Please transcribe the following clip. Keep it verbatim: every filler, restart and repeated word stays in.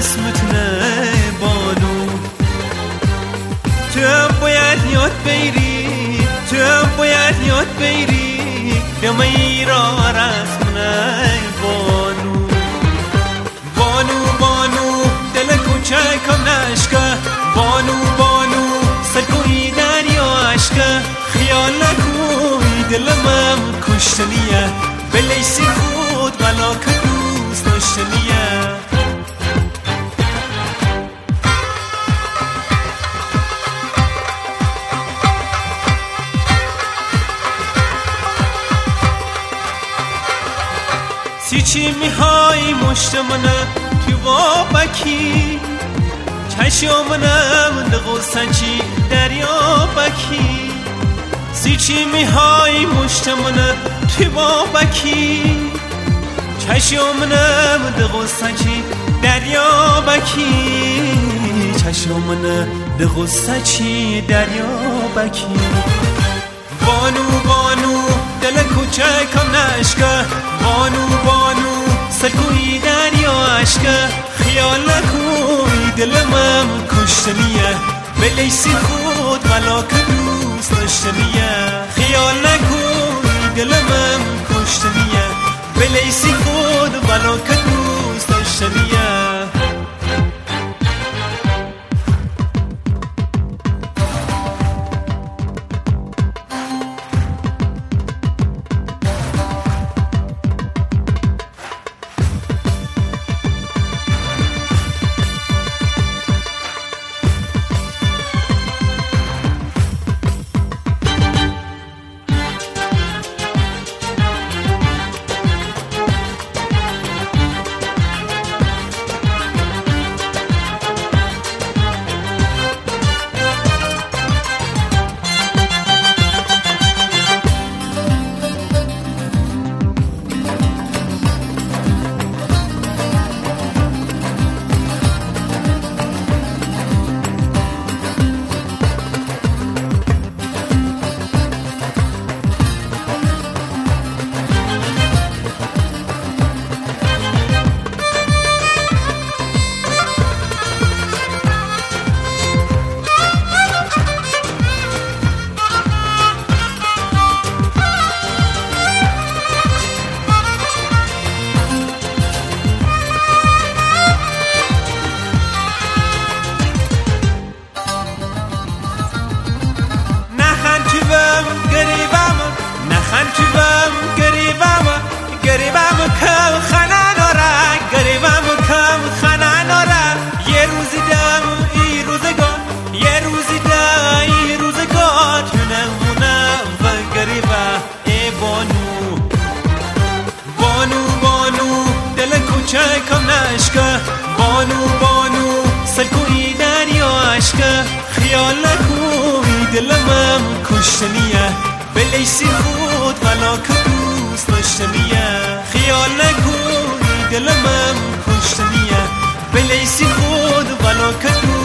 رسمتونه بانو. تو هم باید یاد بگیری، تو هم باید یاد بگیری دم ایران رسمونه بانو. بانو بانو دل کوچکم نشکه، بانو بانو سرکوی دریا عشقه. خیال نکوی دلمم کشتنیه، به لیسی خود غلا که دوست داشتنیه. سی چی میهای مشت منه تو بابکی، چشمانم دقو سنچی دریا بکی. سی چی میهای مشت منه تو بابکی، چشمانم دقو سنچی دریا بکی. چشمانم دقو سنچی دریا بکی. بانو بانو دل کوچکم نشکه، بانو بانو سرکوی دریا عشقه. خیال نکوی دلمم کشتنیه، به لیسی خود غلا که دوست داشتنیه. خیال نکوی دلمم کشتنیه، به لیسی خود غلا که دوست داشتنیه. گریبم گریبم گریبم کم خنا ناره، گریبم کم خنا ناره. یه روزی دم ای روزگار، یه روزی دم ای روزگار نمونم و گریبه ای بانو. بانو بانو دل کوچکم نشکه، بانو بانو سرکوی دریا عشقه. خیال نکوی دلمم کشتنیه، به لیسی خود غلا که دوست داشتنیه. خیال نکوی دلمم کشتنیه، به لیسی خود غلا که دوست